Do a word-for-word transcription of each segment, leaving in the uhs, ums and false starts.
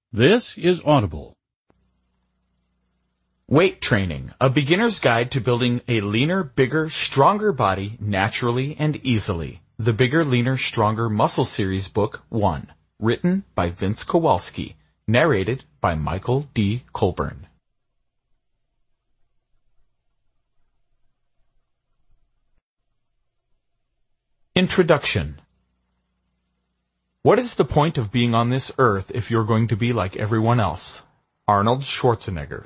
This is Audible. Weight Training, a beginner's guide to building a leaner, bigger, stronger body naturally and easily. The Bigger, Leaner, Stronger Muscle Series Book one. Written by Vince Kowalski. Narrated by Michael D. Colburn. Introduction. What is the point of being on this earth if you're going to be like everyone else? Arnold Schwarzenegger.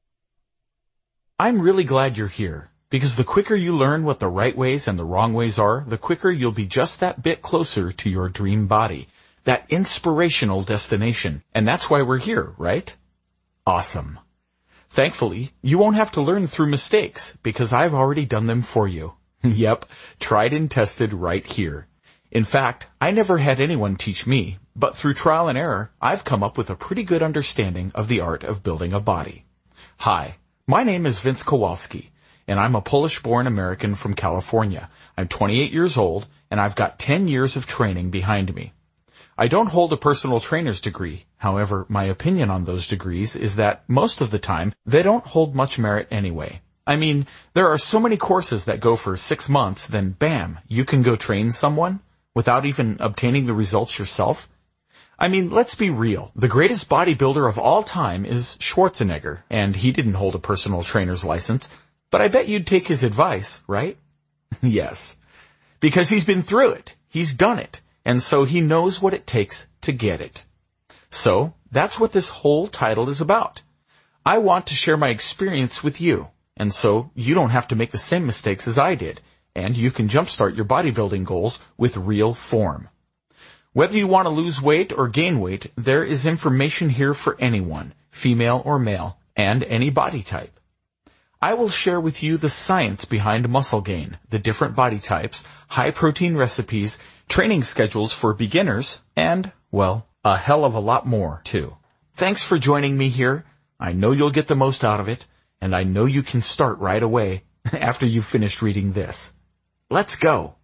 I'm really glad you're here, because the quicker you learn what the right ways and the wrong ways are, the quicker you'll be just that bit closer to your dream body, that inspirational destination, and that's why we're here, right? Awesome. Thankfully, you won't have to learn through mistakes, because I've already done them for you. Yep, tried and tested right here. In fact, I never had anyone teach me, but through trial and error, I've come up with a pretty good understanding of the art of building a body. Hi, my name is Vince Kowalski, and I'm a Polish-born American from California. I'm twenty-eight years old, and I've got ten years of training behind me. I don't hold a personal trainer's degree. However, my opinion on those degrees is that most of the time, they don't hold much merit anyway. I mean, there are so many courses that go for six months, then bam, you can go train someone without even obtaining the results yourself. I mean, let's be real. The greatest bodybuilder of all time is Schwarzenegger, and he didn't hold a personal trainer's license, but I bet you'd take his advice, right? Yes. Because he's been through it. He's done it. And so he knows what it takes to get it. So, that's what this whole title is about. I want to share my experience with you. And so, you don't have to make the same mistakes as I did, and you can jumpstart your bodybuilding goals with real form. Whether you want to lose weight or gain weight, there is information here for anyone, female or male, and any body type. I will share with you the science behind muscle gain, the different body types, high-protein recipes, training schedules for beginners, and, well, a hell of a lot more, too. Thanks for joining me here. I know you'll get the most out of it, and I know you can start right away after you've finished reading this. Let's go.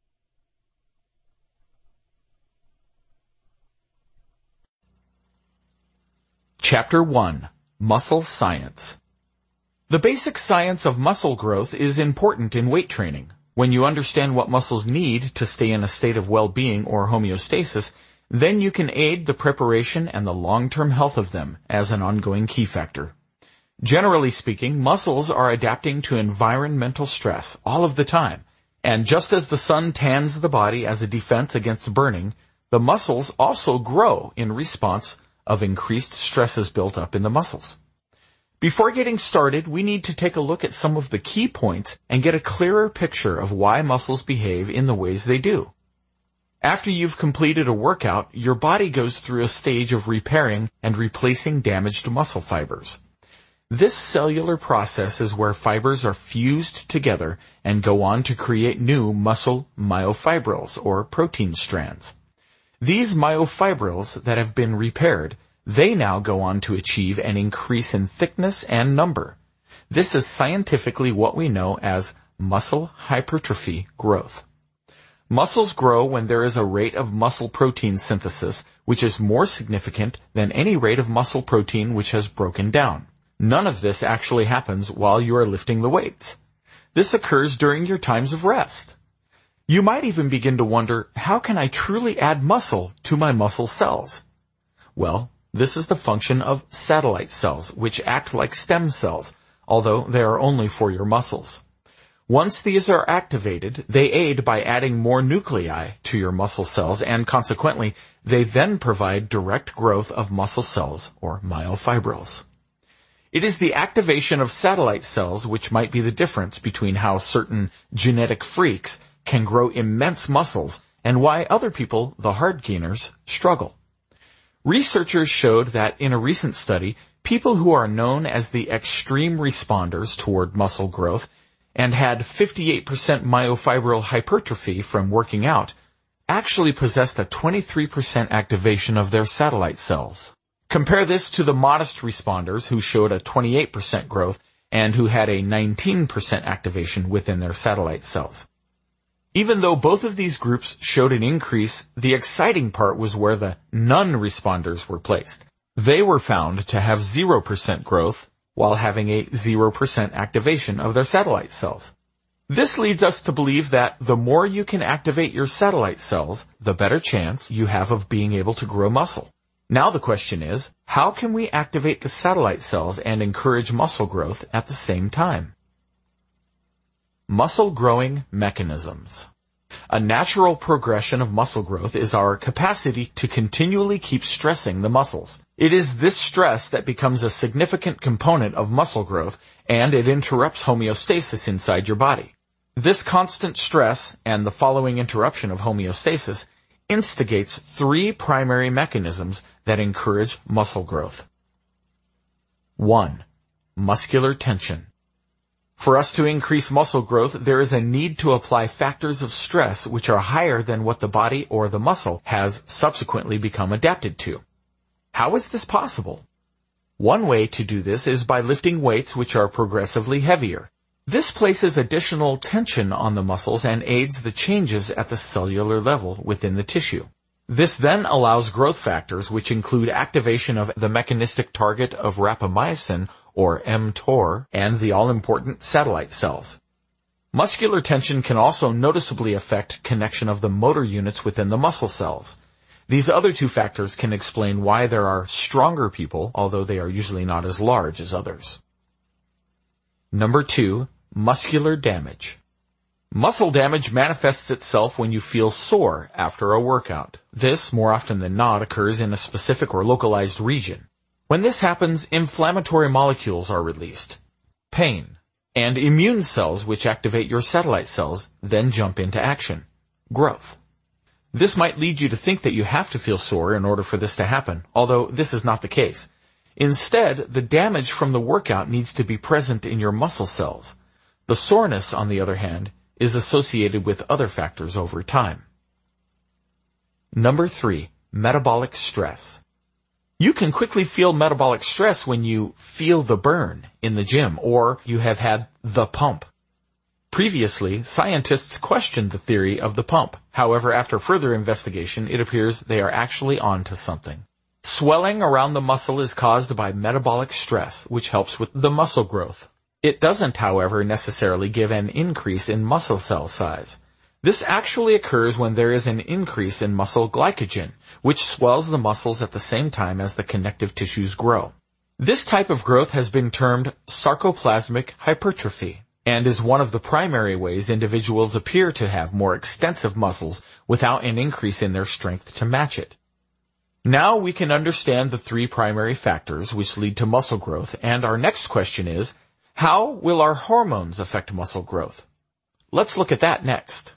Chapter one. Muscle Science. The basic science of muscle growth is important in weight training. When you understand what muscles need to stay in a state of well-being or homeostasis, then you can aid the preparation and the long-term health of them as an ongoing key factor. Generally speaking, muscles are adapting to environmental stress all of the time. And just as the sun tans the body as a defense against burning, the muscles also grow in response of increased stresses built up in the muscles. Before getting started, we need to take a look at some of the key points and get a clearer picture of why muscles behave in the ways they do. After you've completed a workout, your body goes through a stage of repairing and replacing damaged muscle fibers. This cellular process is where fibers are fused together and go on to create new muscle myofibrils, or protein strands. These myofibrils that have been repaired, they now go on to achieve an increase in thickness and number. This is scientifically what we know as muscle hypertrophy growth. Muscles grow when there is a rate of muscle protein synthesis which is more significant than any rate of muscle protein which has broken down. None of this actually happens while you are lifting the weights. This occurs during your times of rest. You might even begin to wonder, how can I truly add muscle to my muscle cells? Well, this is the function of satellite cells, which act like stem cells, although they are only for your muscles. Once these are activated, they aid by adding more nuclei to your muscle cells, and consequently, they then provide direct growth of muscle cells, or myofibrils. It is the activation of satellite cells which might be the difference between how certain genetic freaks can grow immense muscles and why other people, the hard gainers, struggle. Researchers showed that in a recent study, people who are known as the extreme responders toward muscle growth and had fifty-eight percent myofibril hypertrophy from working out actually possessed a twenty-three percent activation of their satellite cells. Compare this to the modest responders who showed a twenty-eight percent growth and who had a nineteen percent activation within their satellite cells. Even though both of these groups showed an increase, the exciting part was where the non-responders were placed. They were found to have zero percent growth while having a zero percent activation of their satellite cells. This leads us to believe that the more you can activate your satellite cells, the better chance you have of being able to grow muscle. Now the question is, how can we activate the satellite cells and encourage muscle growth at the same time? Muscle growing mechanisms. A natural progression of muscle growth is our capacity to continually keep stressing the muscles. It is this stress that becomes a significant component of muscle growth, and it interrupts homeostasis inside your body. This constant stress and the following interruption of homeostasis instigates three primary mechanisms that encourage muscle growth. One. Muscular tension. For us to increase muscle growth, there is a need to apply factors of stress which are higher than what the body or the muscle has subsequently become adapted to. How is this possible? One way to do this is by lifting weights which are progressively heavier. This places additional tension on the muscles and aids the changes at the cellular level within the tissue. This then allows growth factors which include activation of the mechanistic target of rapamycin, or mTOR, and the all-important satellite cells. Muscular tension can also noticeably affect connection of the motor units within the muscle cells. These other two factors can explain why there are stronger people, although they are usually not as large as others. Number two, muscular damage. Muscle damage manifests itself when you feel sore after a workout. This, more often than not, occurs in a specific or localized region. When this happens, inflammatory molecules are released. Pain and immune cells which activate your satellite cells then jump into action. Growth. This might lead you to think that you have to feel sore in order for this to happen, although this is not the case. Instead, the damage from the workout needs to be present in your muscle cells. The soreness, on the other hand, is associated with other factors over time. Number three, metabolic stress. You can quickly feel metabolic stress when you feel the burn in the gym or you have had the pump. Previously, scientists questioned the theory of the pump. However, after further investigation, it appears they are actually onto something. Swelling around the muscle is caused by metabolic stress, which helps with the muscle growth. It doesn't, however, necessarily give an increase in muscle cell size. This actually occurs when there is an increase in muscle glycogen, which swells the muscles at the same time as the connective tissues grow. This type of growth has been termed sarcoplasmic hypertrophy, and is one of the primary ways individuals appear to have more extensive muscles without an increase in their strength to match it. Now we can understand the three primary factors which lead to muscle growth, and our next question is, how will our hormones affect muscle growth? Let's look at that next.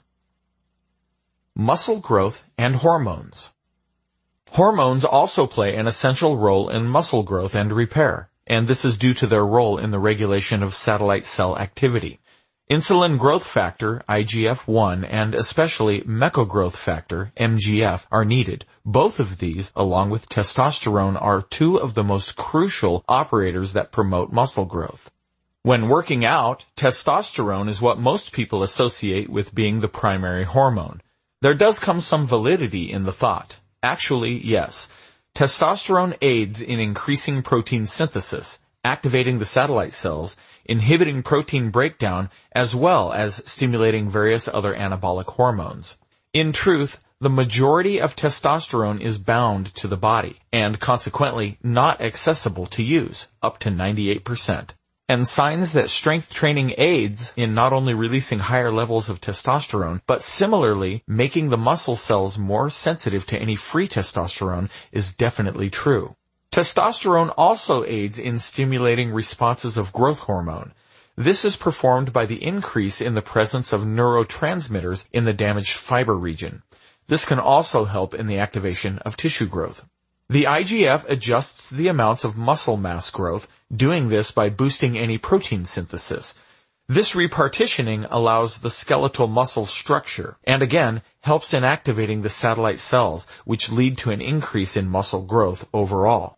Muscle growth and hormones. Hormones also play an essential role in muscle growth and repair, and this is due to their role in the regulation of satellite cell activity. Insulin growth factor, I G F one, and especially mechogrowth factor, M G F, are needed. Both of these, along with testosterone, are two of the most crucial operators that promote muscle growth. When working out, testosterone is what most people associate with being the primary hormone. There does come some validity in the thought. Actually, yes. Testosterone aids in increasing protein synthesis, activating the satellite cells, inhibiting protein breakdown, as well as stimulating various other anabolic hormones. In truth, the majority of testosterone is bound to the body, and consequently not accessible to use, up to ninety-eight percent. And signs that strength training aids in not only releasing higher levels of testosterone, but similarly making the muscle cells more sensitive to any free testosterone is definitely true. Testosterone also aids in stimulating responses of growth hormone. This is performed by the increase in the presence of neurotransmitters in the damaged fiber region. This can also help in the activation of tissue growth. The I G F adjusts the amounts of muscle mass growth, doing this by boosting any protein synthesis. This repartitioning allows the skeletal muscle structure, and again, helps in activating the satellite cells, which lead to an increase in muscle growth overall.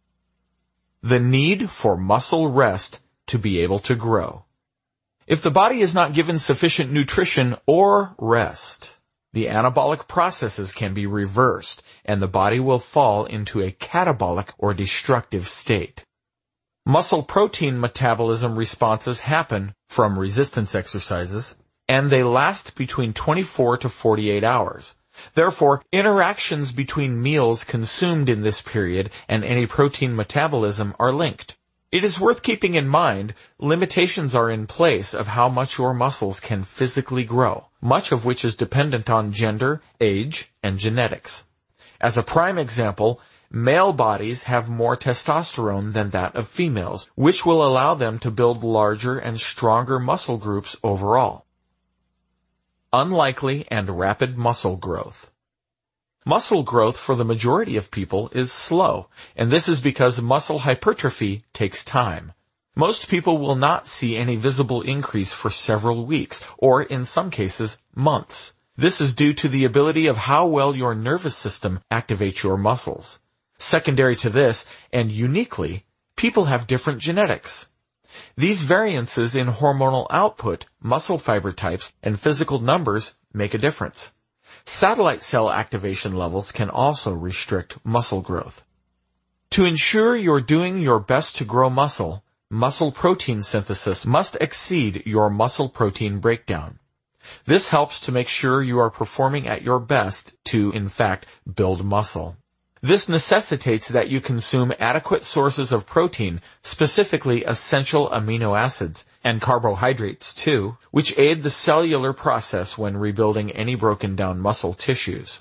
The need for muscle rest to be able to grow. If the body is not given sufficient nutrition or rest, the anabolic processes can be reversed, and the body will fall into a catabolic or destructive state. Muscle protein metabolism responses happen from resistance exercises, and they last between twenty-four to forty-eight hours. Therefore, interactions between meals consumed in this period and any protein metabolism are linked. It is worth keeping in mind limitations are in place of how much your muscles can physically grow, much of which is dependent on gender, age, and genetics. As a prime example, male bodies have more testosterone than that of females, which will allow them to build larger and stronger muscle groups overall. Unlikely and rapid muscle growth. Muscle growth for the majority of people is slow, and this is because muscle hypertrophy takes time. Most people will not see any visible increase for several weeks, or in some cases, months. This is due to the ability of how well your nervous system activates your muscles. Secondary to this, and uniquely, people have different genetics. These variances in hormonal output, muscle fiber types, and physical numbers make a difference. Satellite cell activation levels can also restrict muscle growth. To ensure you're doing your best to grow muscle, muscle protein synthesis must exceed your muscle protein breakdown. This helps to make sure you are performing at your best to, in fact, build muscle. This necessitates that you consume adequate sources of protein, specifically essential amino acids, and carbohydrates too, which aid the cellular process when rebuilding any broken down muscle tissues.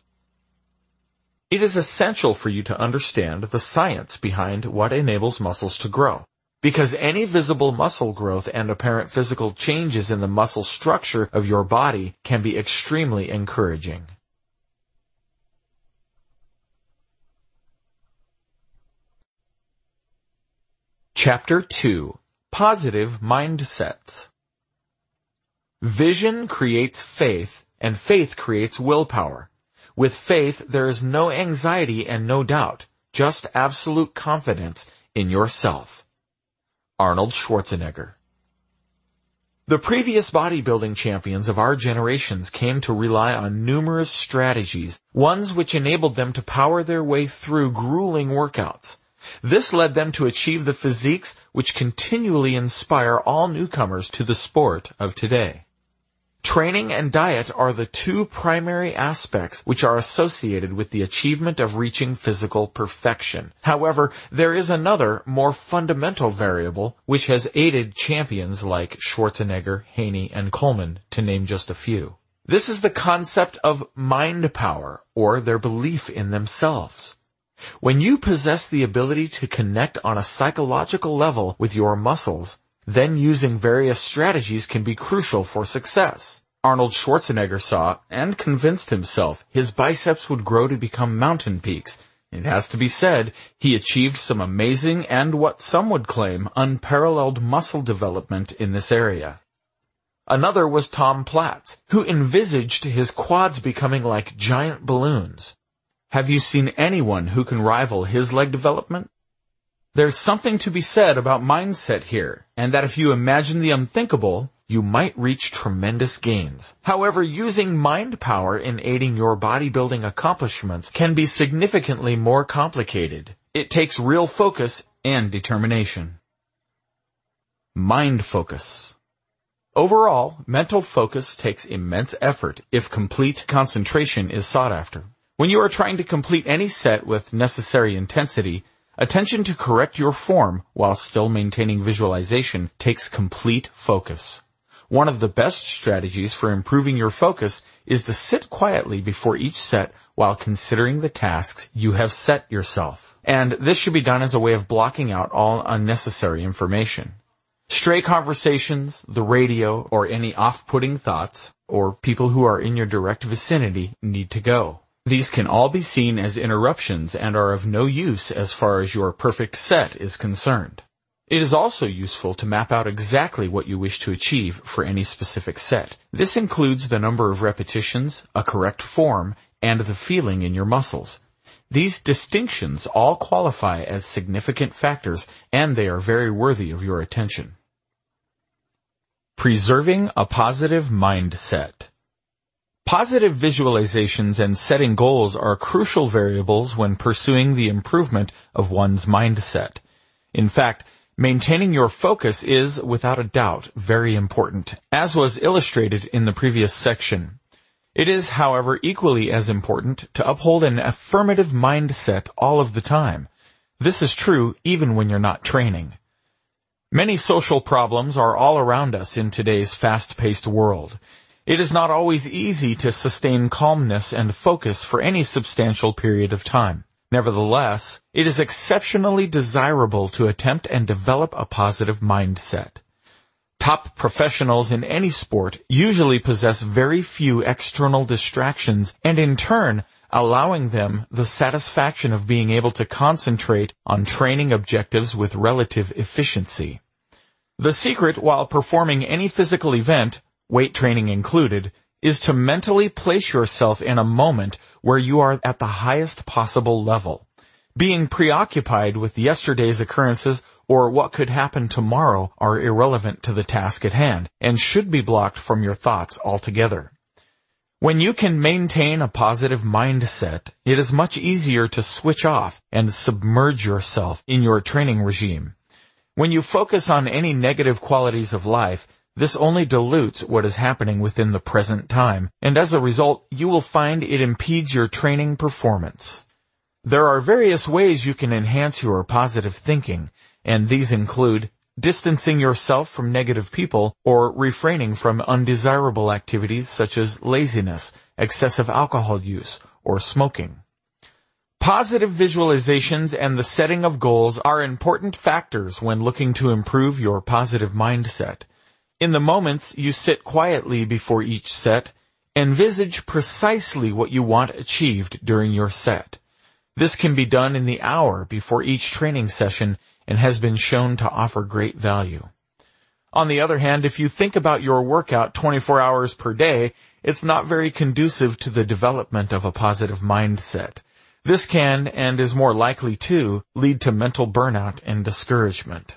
It is essential for you to understand the science behind what enables muscles to grow, because any visible muscle growth and apparent physical changes in the muscle structure of your body can be extremely encouraging. Chapter two. Positive Mindsets. Vision creates faith, and faith creates willpower. With faith, there is no anxiety and no doubt, just absolute confidence in yourself. Arnold Schwarzenegger. The previous bodybuilding champions of our generations came to rely on numerous strategies, ones which enabled them to power their way through grueling workouts. This led them to achieve the physiques which continually inspire all newcomers to the sport of today. Training and diet are the two primary aspects which are associated with the achievement of reaching physical perfection. However, there is another, more fundamental variable which has aided champions like Schwarzenegger, Haney, and Coleman, to name just a few. This is the concept of mind power, or their belief in themselves. When you possess the ability to connect on a psychological level with your muscles, then using various strategies can be crucial for success. Arnold Schwarzenegger saw and convinced himself his biceps would grow to become mountain peaks. It has to be said, he achieved some amazing and what some would claim unparalleled muscle development in this area. Another was Tom Platz, who envisaged his quads becoming like giant balloons. Have you seen anyone who can rival his leg development? There's something to be said about mindset here, and that if you imagine the unthinkable, you might reach tremendous gains. However, using mind power in aiding your bodybuilding accomplishments can be significantly more complicated. It takes real focus and determination. Mind focus. Overall, mental focus takes immense effort if complete concentration is sought after. When you are trying to complete any set with necessary intensity, attention to correct your form while still maintaining visualization takes complete focus. One of the best strategies for improving your focus is to sit quietly before each set while considering the tasks you have set yourself. And this should be done as a way of blocking out all unnecessary information. Stray conversations, the radio, or any off-putting thoughts, or people who are in your direct vicinity need to go. These can all be seen as interruptions and are of no use as far as your perfect set is concerned. It is also useful to map out exactly what you wish to achieve for any specific set. This includes the number of repetitions, a correct form, and the feeling in your muscles. These distinctions all qualify as significant factors, and they are very worthy of your attention. Preserving a positive mindset. Positive visualizations and setting goals are crucial variables when pursuing the improvement of one's mindset. In fact, maintaining your focus is, without a doubt, very important, as was illustrated in the previous section. It is, however, equally as important to uphold an affirmative mindset all of the time. This is true even when you're not training. Many social problems are all around us in today's fast-paced world. It is not always easy to sustain calmness and focus for any substantial period of time. Nevertheless, it is exceptionally desirable to attempt and develop a positive mindset. Top professionals in any sport usually possess very few external distractions and in turn allowing them the satisfaction of being able to concentrate on training objectives with relative efficiency. The secret while performing any physical event, weight training included, is to mentally place yourself in a moment where you are at the highest possible level. Being preoccupied with yesterday's occurrences or what could happen tomorrow are irrelevant to the task at hand and should be blocked from your thoughts altogether. When you can maintain a positive mindset, it is much easier to switch off and submerge yourself in your training regime. When you focus on any negative qualities of life, this only dilutes what is happening within the present time, and as a result, you will find it impedes your training performance. There are various ways you can enhance your positive thinking, and these include distancing yourself from negative people or refraining from undesirable activities such as laziness, excessive alcohol use, or smoking. Positive visualizations and the setting of goals are important factors when looking to improve your positive mindset. In the moments you sit quietly before each set, envisage precisely what you want achieved during your set. This can be done in the hour before each training session and has been shown to offer great value. On the other hand, if you think about your workout twenty-four hours per day, it's not very conducive to the development of a positive mindset. This can, and is more likely to, lead to mental burnout and discouragement.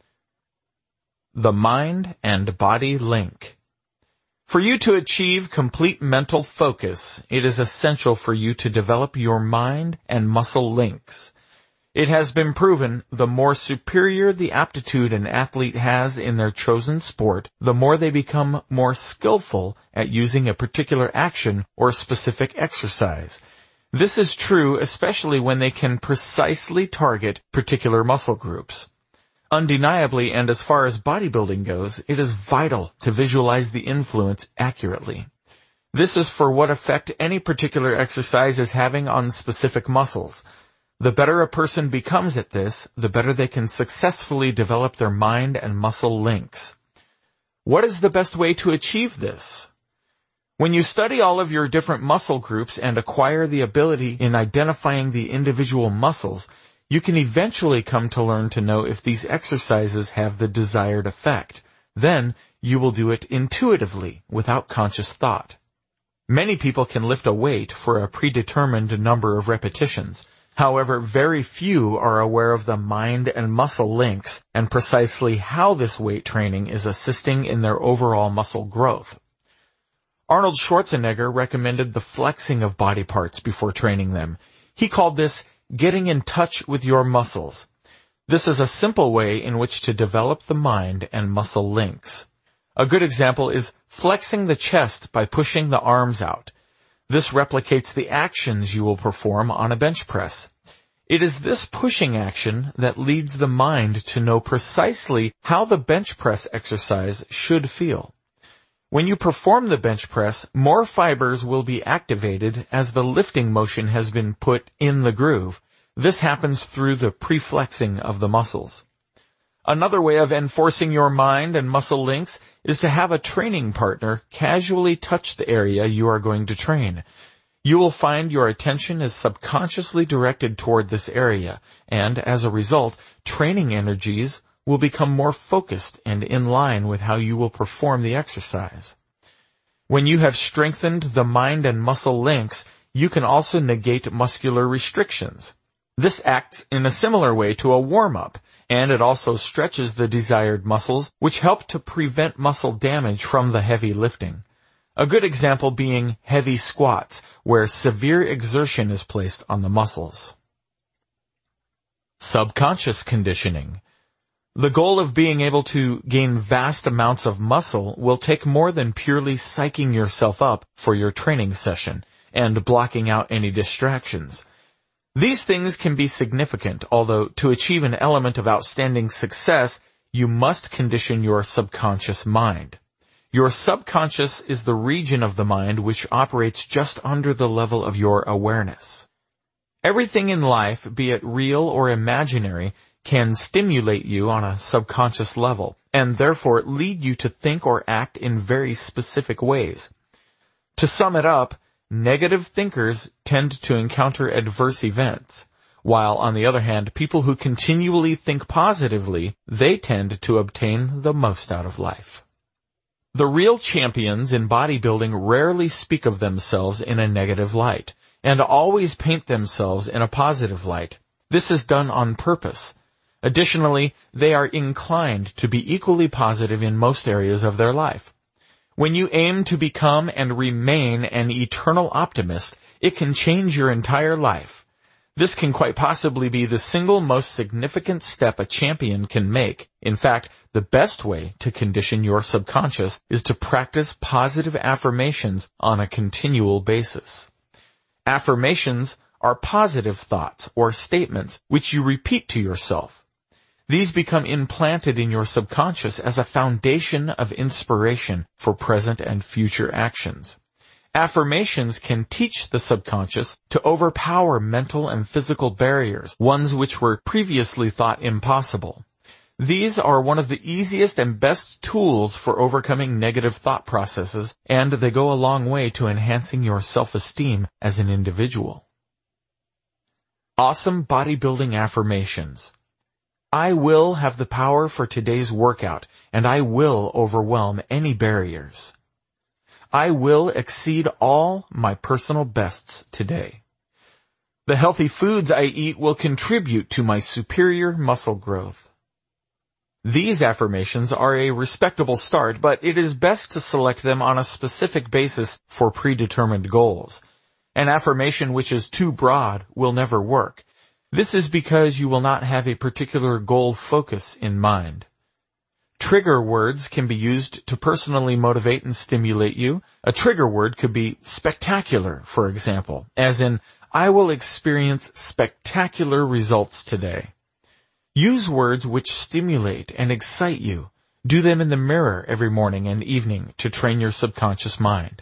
The mind and body link. For you to achieve complete mental focus, it is essential for you to develop your mind and muscle links. It has been proven the more superior the aptitude an athlete has in their chosen sport, the more they become more skillful at using a particular action or specific exercise. This is true especially when they can precisely target particular muscle groups. Undeniably, and as far as bodybuilding goes, it is vital to visualize the influence accurately. This is for what effect any particular exercise is having on specific muscles. The better a person becomes at this, the better they can successfully develop their mind and muscle links. What is the best way to achieve this? When you study all of your different muscle groups and acquire the ability in identifying the individual muscles, you can eventually come to learn to know if these exercises have the desired effect. Then, you will do it intuitively, without conscious thought. Many people can lift a weight for a predetermined number of repetitions. However, very few are aware of the mind and muscle links and precisely how this weight training is assisting in their overall muscle growth. Arnold Schwarzenegger recommended the flexing of body parts before training them. He called this getting in touch with your muscles. This is a simple way in which to develop the mind and muscle links. A good example is flexing the chest by pushing the arms out. This replicates the actions you will perform on a bench press. It is this pushing action that leads the mind to know precisely how the bench press exercise should feel. When you perform the bench press, more fibers will be activated as the lifting motion has been put in the groove. This happens through the preflexing of the muscles. Another way of enforcing your mind and muscle links is to have a training partner casually touch the area you are going to train. You will find your attention is subconsciously directed toward this area, and as a result, training energies will become more focused and in line with how you will perform the exercise. When you have strengthened the mind and muscle links, you can also negate muscular restrictions. This acts in a similar way to a warm-up, and it also stretches the desired muscles, which help to prevent muscle damage from the heavy lifting. A good example being heavy squats, where severe exertion is placed on the muscles. Subconscious conditioning. The goal of being able to gain vast amounts of muscle will take more than purely psyching yourself up for your training session and blocking out any distractions. These things can be significant, although to achieve an element of outstanding success, you must condition your subconscious mind. Your subconscious is the region of the mind which operates just under the level of your awareness. Everything in life, be it real or imaginary, can stimulate you on a subconscious level, and therefore lead you to think or act in very specific ways. To sum it up, negative thinkers tend to encounter adverse events, while on the other hand, people who continually think positively, they tend to obtain the most out of life. The real champions in bodybuilding rarely speak of themselves in a negative light, and always paint themselves in a positive light. This is done on purpose. Additionally, they are inclined to be equally positive in most areas of their life. When you aim to become and remain an eternal optimist, it can change your entire life. This can quite possibly be the single most significant step a champion can make. In fact, the best way to condition your subconscious is to practice positive affirmations on a continual basis. Affirmations are positive thoughts or statements which you repeat to yourself. These become implanted in your subconscious as a foundation of inspiration for present and future actions. Affirmations can teach the subconscious to overpower mental and physical barriers, ones which were previously thought impossible. These are one of the easiest and best tools for overcoming negative thought processes, and they go a long way to enhancing your self-esteem as an individual. Awesome bodybuilding affirmations. I will have the power for today's workout, and I will overwhelm any barriers. I will exceed all my personal bests today. The healthy foods I eat will contribute to my superior muscle growth. These affirmations are a respectable start, but it is best to select them on a specific basis for predetermined goals. An affirmation which is too broad will never work. This is because you will not have a particular goal focus in mind. Trigger words can be used to personally motivate and stimulate you. A trigger word could be spectacular, for example, as in, I will experience spectacular results today. Use words which stimulate and excite you. Do them in the mirror every morning and evening to train your subconscious mind.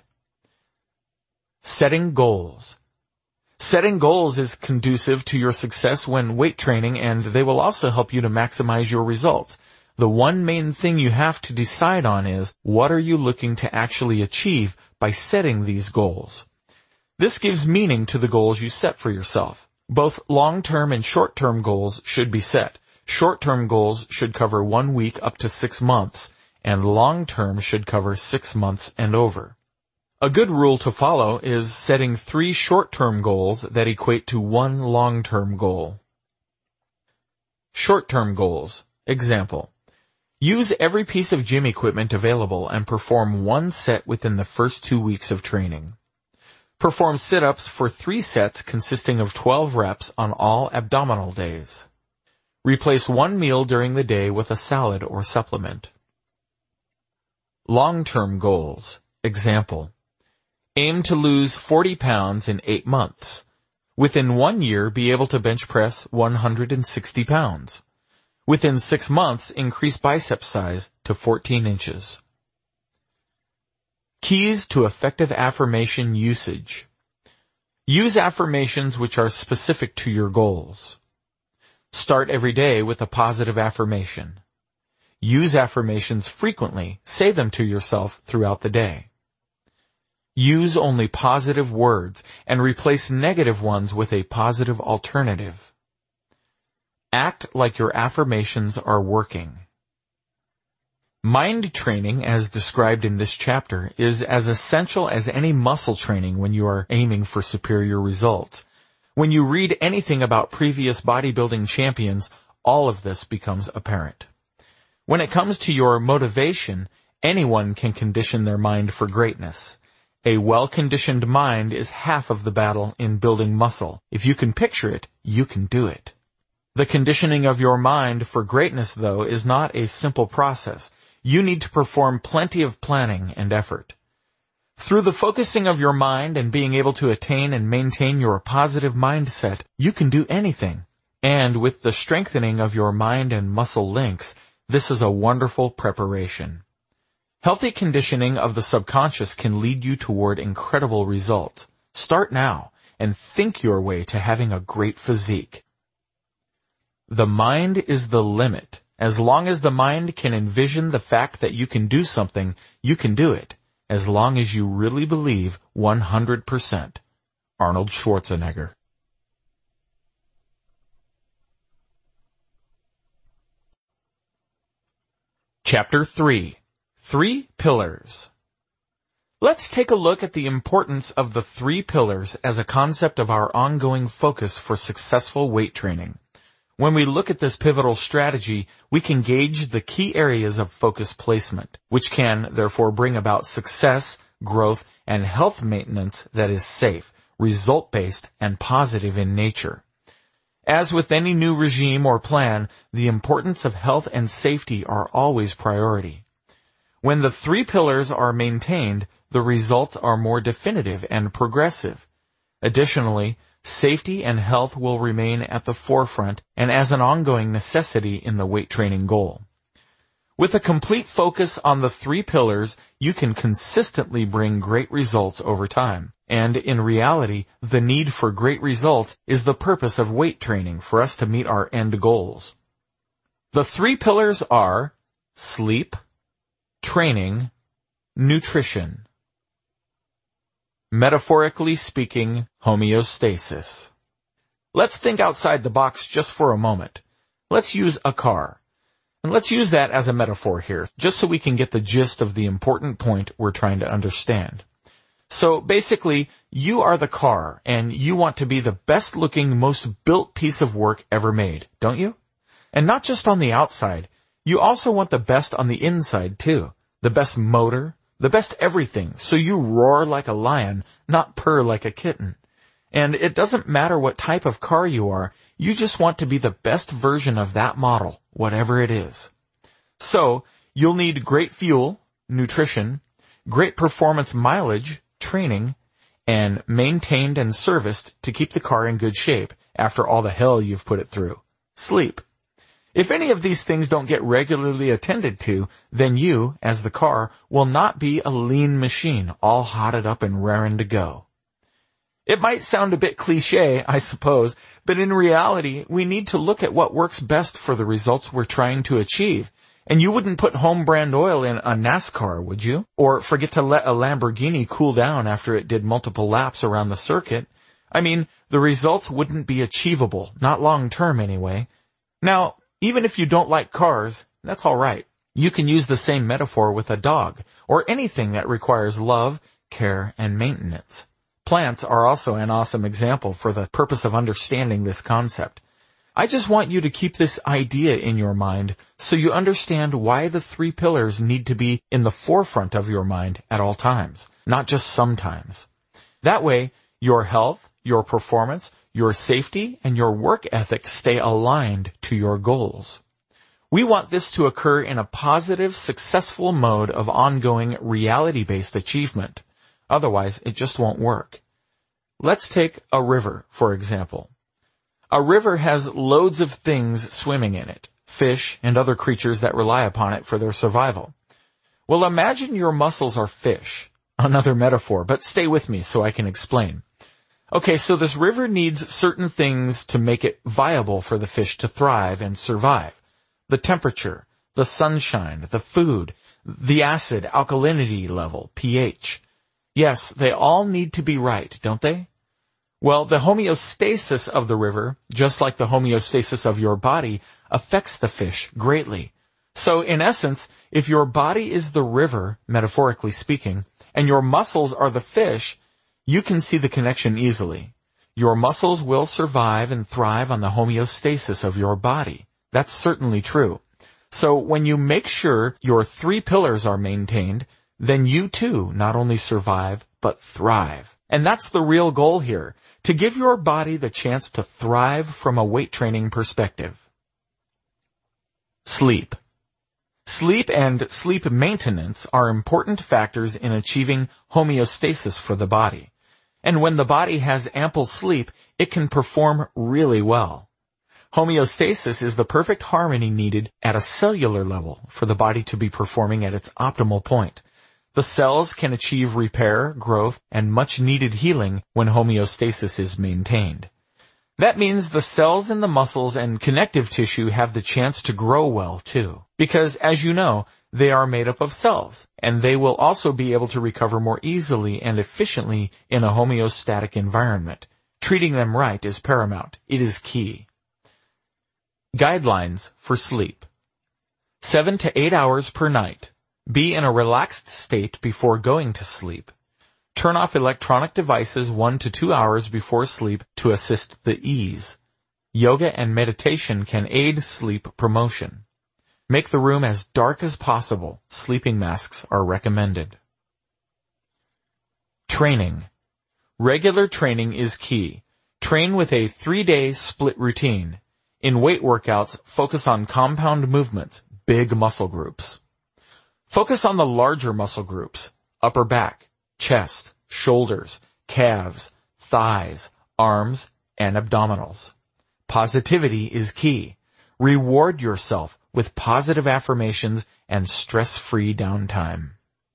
Setting goals. Setting goals is conducive to your success when weight training, and they will also help you to maximize your results. The one main thing you have to decide on is, what are you looking to actually achieve by setting these goals? This gives meaning to the goals you set for yourself. Both long-term and short-term goals should be set. Short-term goals should cover one week up to six months, and long-term should cover six months and over. A good rule to follow is setting three short-term goals that equate to one long-term goal. Short-term goals. Example. Use every piece of gym equipment available and perform one set within the first two weeks of training. Perform sit-ups for three sets consisting of twelve reps on all abdominal days. Replace one meal during the day with a salad or supplement. Long-term goals. Example. Aim to lose forty pounds in eight months. Within one year, be able to bench press one hundred sixty pounds. Within six months, increase bicep size to fourteen inches. Keys to effective affirmation usage. Use affirmations which are specific to your goals. Start every day with a positive affirmation. Use affirmations frequently. Say them to yourself throughout the day. Use only positive words and replace negative ones with a positive alternative. Act like your affirmations are working. Mind training, as described in this chapter, is as essential as any muscle training when you are aiming for superior results. When you read anything about previous bodybuilding champions, all of this becomes apparent. When it comes to your motivation, anyone can condition their mind for greatness. A well-conditioned mind is half of the battle in building muscle. If you can picture it, you can do it. The conditioning of your mind for greatness, though, is not a simple process. You need to perform plenty of planning and effort. Through the focusing of your mind and being able to attain and maintain your positive mindset, you can do anything. And with the strengthening of your mind and muscle links, this is a wonderful preparation. Healthy conditioning of the subconscious can lead you toward incredible results. Start now and think your way to having a great physique. The mind is the limit. As long as the mind can envision the fact that you can do something, you can do it. As long as you really believe one hundred percent. Arnold Schwarzenegger. Chapter three. Three Pillars. Let's take a look at the importance of the three pillars as a concept of our ongoing focus for successful weight training. When we look at this pivotal strategy, we can gauge the key areas of focus placement, which can, therefore, bring about success, growth, and health maintenance that is safe, result-based, and positive in nature. As with any new regime or plan, the importance of health and safety are always priority. When the three pillars are maintained, the results are more definitive and progressive. Additionally, safety and health will remain at the forefront and as an ongoing necessity in the weight training goal. With a complete focus on the three pillars, you can consistently bring great results over time. And in reality, the need for great results is the purpose of weight training for us to meet our end goals. The three pillars are sleep, training, nutrition. Metaphorically speaking, homeostasis. Let's think outside the box just for a moment. Let's use a car. And let's use that as a metaphor here, just so we can get the gist of the important point we're trying to understand. So basically, you are the car, and you want to be the best-looking, most built piece of work ever made, don't you? And not just on the outside. You also want the best on the inside, too. The best motor, the best everything, so you roar like a lion, not purr like a kitten. And it doesn't matter what type of car you are, you just want to be the best version of that model, whatever it is. So, you'll need great fuel, nutrition, great performance mileage, training, and maintained and serviced to keep the car in good shape after all the hell you've put it through. Sleep. If any of these things don't get regularly attended to, then you, as the car, will not be a lean machine, all hotted up and raring to go. It might sound a bit cliche, I suppose, but in reality, we need to look at what works best for the results we're trying to achieve. And you wouldn't put home brand oil in a NASCAR, would you? Or forget to let a Lamborghini cool down after it did multiple laps around the circuit. I mean, the results wouldn't be achievable, not long term anyway. Now, even if you don't like cars, that's all right. You can use the same metaphor with a dog, or anything that requires love, care, and maintenance. Plants are also an awesome example for the purpose of understanding this concept. I just want you to keep this idea in your mind so you understand why the three pillars need to be in the forefront of your mind at all times, not just sometimes. That way, your health, your performance, your safety, and your work ethic stay aligned to your goals. We want this to occur in a positive, successful mode of ongoing, reality-based achievement. Otherwise, it just won't work. Let's take a river, for example. A river has loads of things swimming in it, fish and other creatures that rely upon it for their survival. Well, imagine your muscles are fish. Another metaphor, but stay with me so I can explain. Okay, so this river needs certain things to make it viable for the fish to thrive and survive. The temperature, the sunshine, the food, the acid alkalinity level, pH. Yes, they all need to be right, don't they? Well, the homeostasis of the river, just like the homeostasis of your body, affects the fish greatly. So, in essence, if your body is the river, metaphorically speaking, and your muscles are the fish, you can see the connection easily. Your muscles will survive and thrive on the homeostasis of your body. That's certainly true. So when you make sure your three pillars are maintained, then you too not only survive, but thrive. And that's the real goal here, to give your body the chance to thrive from a weight training perspective. Sleep. Sleep and sleep maintenance are important factors in achieving homeostasis for the body. And when the body has ample sleep, it can perform really well. Homeostasis is the perfect harmony needed at a cellular level for the body to be performing at its optimal point. The cells can achieve repair, growth, and much-needed healing when homeostasis is maintained. That means the cells in the muscles and connective tissue have the chance to grow well, too. Because, as you know, they are made up of cells, and they will also be able to recover more easily and efficiently in a homeostatic environment. Treating them right is paramount. It is key. Guidelines for sleep. Seven to eight hours per night. Be in a relaxed state before going to sleep. Turn off electronic devices one to two hours before sleep to assist the ease. Yoga and meditation can aid sleep promotion. Make the room as dark as possible. Sleeping masks are recommended. Training. Regular training is key. Train with a three-day split routine. In weight workouts, focus on compound movements, big muscle groups. Focus on the larger muscle groups, upper back, chest, shoulders, calves, thighs, arms, and abdominals. Positivity is key. Reward yourself with positive affirmations and stress-free downtime.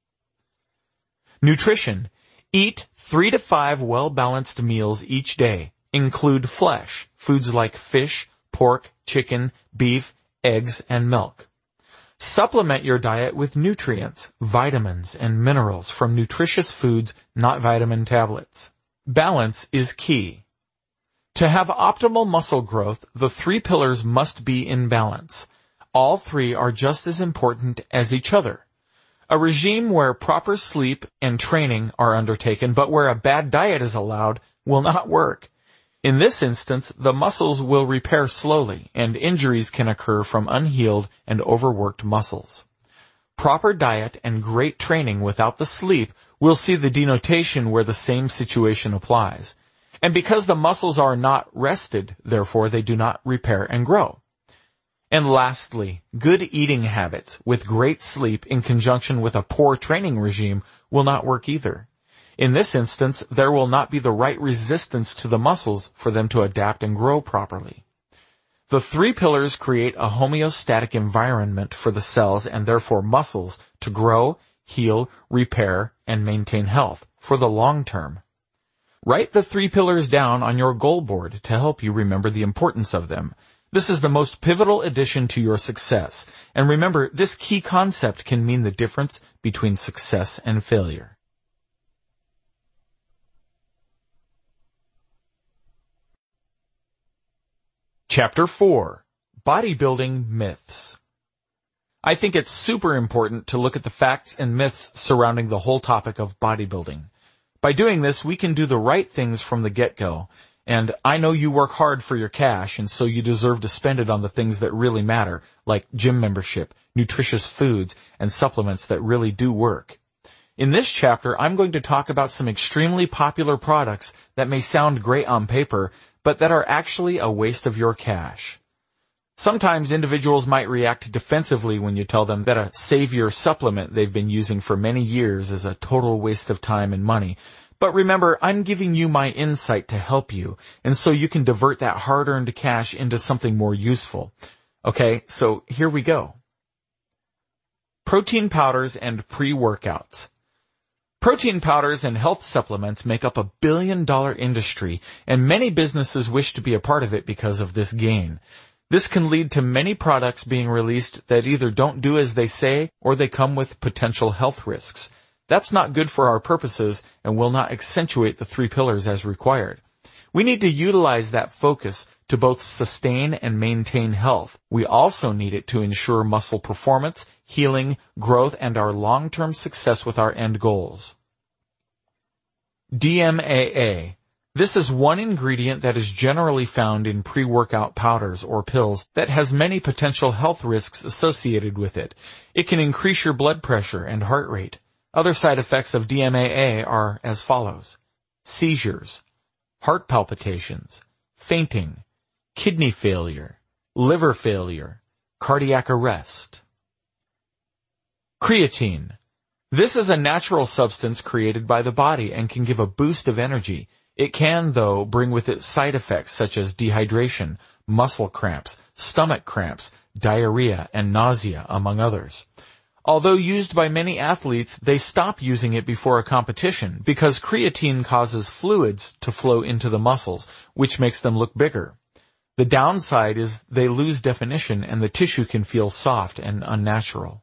Nutrition. Eat three to five well-balanced meals each day. Include flesh, foods like fish, pork, chicken, beef, eggs, and milk. Supplement your diet with nutrients, vitamins, and minerals from nutritious foods, not vitamin tablets. Balance is key. To have optimal muscle growth, the three pillars must be in balance. All three are just as important as each other. A regime where proper sleep and training are undertaken, but where a bad diet is allowed, will not work. In this instance, the muscles will repair slowly, and injuries can occur from unhealed and overworked muscles. Proper diet and great training without the sleep will see the denotation where the same situation applies. And because the muscles are not rested, therefore they do not repair and grow. And lastly, good eating habits with great sleep in conjunction with a poor training regime will not work either. In this instance, there will not be the right resistance to the muscles for them to adapt and grow properly. The three pillars create a homeostatic environment for the cells and therefore muscles to grow, heal, repair, and maintain health for the long term. Write the three pillars down on your goal board to help you remember the importance of them. This is the most pivotal addition to your success. And remember, this key concept can mean the difference between success and failure. Chapter four. Bodybuilding Myths. I think it's super important to look at the facts and myths surrounding the whole topic of bodybuilding. By doing this, we can do the right things from the get-go. And I know you work hard for your cash, and so you deserve to spend it on the things that really matter, like gym membership, nutritious foods, and supplements that really do work. In this chapter, I'm going to talk about some extremely popular products that may sound great on paper, but that are actually a waste of your cash. Sometimes individuals might react defensively when you tell them that a savior supplement they've been using for many years is a total waste of time and money. But remember, I'm giving you my insight to help you, and so you can divert that hard-earned cash into something more useful. Okay, so here we go. Protein powders and pre-workouts. Protein powders and health supplements make up a billion-dollar industry, and many businesses wish to be a part of it because of this gain. This can lead to many products being released that either don't do as they say or they come with potential health risks. That's not good for our purposes and will not accentuate the three pillars as required. We need to utilize that focus to both sustain and maintain health. We also need it to ensure muscle performance, healing, growth, and our long-term success with our end goals. D M A A. This is one ingredient that is generally found in pre-workout powders or pills that has many potential health risks associated with it. It can increase your blood pressure and heart rate, Other side effects of D M A A are as follows: seizures, heart palpitations, fainting, kidney failure, liver failure, cardiac arrest. Creatine. This is a natural substance created by the body and can give a boost of energy. It can, though, bring with it side effects such as dehydration, muscle cramps, stomach cramps, diarrhea, and nausea, among others. Although used by many athletes, they stop using it before a competition because creatine causes fluids to flow into the muscles, which makes them look bigger. The downside is they lose definition and the tissue can feel soft and unnatural.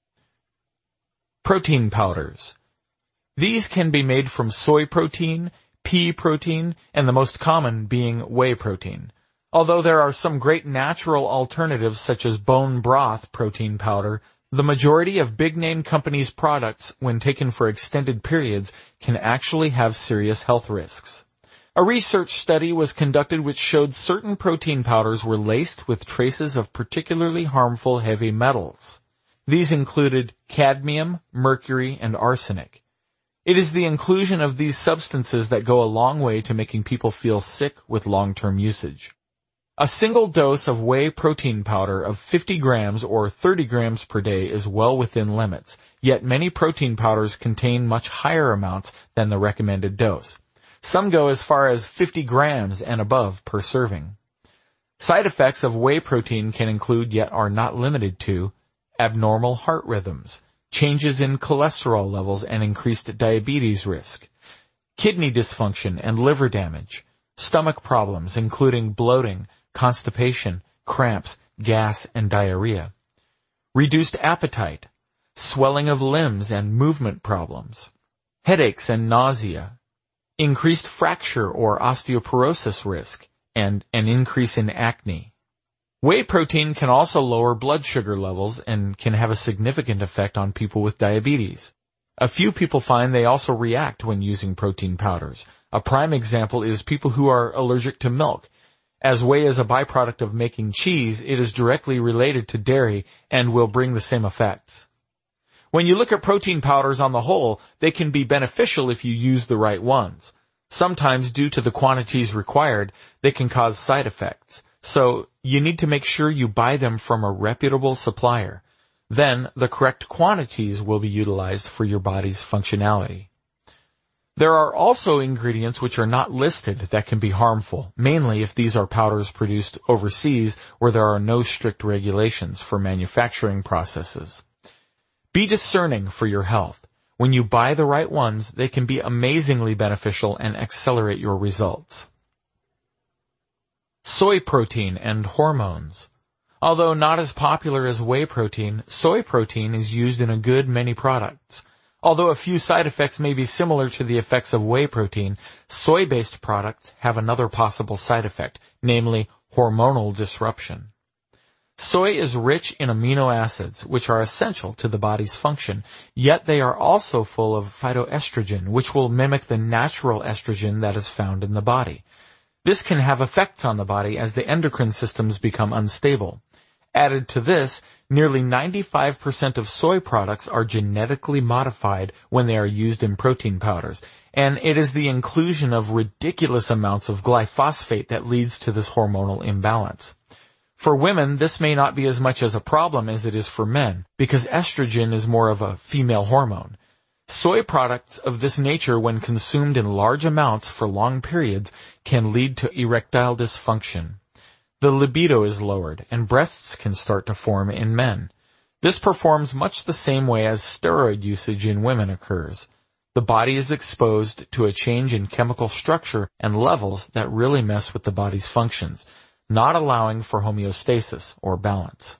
Protein powders. These can be made from soy protein, pea protein, and the most common being whey protein. Although there are some great natural alternatives such as bone broth protein powder, the majority of big-name companies' products, when taken for extended periods, can actually have serious health risks. A research study was conducted which showed certain protein powders were laced with traces of particularly harmful heavy metals. These included cadmium, mercury, and arsenic. It is the inclusion of these substances that go a long way to making people feel sick with long-term usage. A single dose of whey protein powder of fifty grams or thirty grams per day is well within limits, yet many protein powders contain much higher amounts than the recommended dose. Some go as far as fifty grams and above per serving. Side effects of whey protein can include, yet are not limited to, abnormal heart rhythms, changes in cholesterol levels and increased diabetes risk, kidney dysfunction and liver damage, stomach problems including bloating, constipation, cramps, gas, and diarrhea, reduced appetite, swelling of limbs and movement problems, headaches and nausea, increased fracture or osteoporosis risk, and an increase in acne. Whey protein can also lower blood sugar levels and can have a significant effect on people with diabetes. A few people find they also react when using protein powders. A prime example is people who are allergic to milk. As whey is a byproduct of making cheese, it is directly related to dairy and will bring the same effects. When you look at protein powders on the whole, they can be beneficial if you use the right ones. Sometimes, due to the quantities required, they can cause side effects. So, you need to make sure you buy them from a reputable supplier. Then, the correct quantities will be utilized for your body's functionality. There are also ingredients which are not listed that can be harmful, mainly if these are powders produced overseas where there are no strict regulations for manufacturing processes. Be discerning for your health. When you buy the right ones, they can be amazingly beneficial and accelerate your results. Soy protein and hormones. Although not as popular as whey protein, soy protein is used in a good many products. Although a few side effects may be similar to the effects of whey protein, soy-based products have another possible side effect, namely hormonal disruption. Soy is rich in amino acids, which are essential to the body's function, yet they are also full of phytoestrogen, which will mimic the natural estrogen that is found in the body. This can have effects on the body as the endocrine systems become unstable. Added to this, nearly ninety-five percent of soy products are genetically modified when they are used in protein powders, and it is the inclusion of ridiculous amounts of glyphosate that leads to this hormonal imbalance. For women, this may not be as much as a problem as it is for men, because estrogen is more of a female hormone. Soy products of this nature, when consumed in large amounts for long periods, can lead to erectile dysfunction. The libido is lowered, and breasts can start to form in men. This performs much the same way as steroid usage in women occurs. The body is exposed to a change in chemical structure and levels that really mess with the body's functions, not allowing for homeostasis or balance.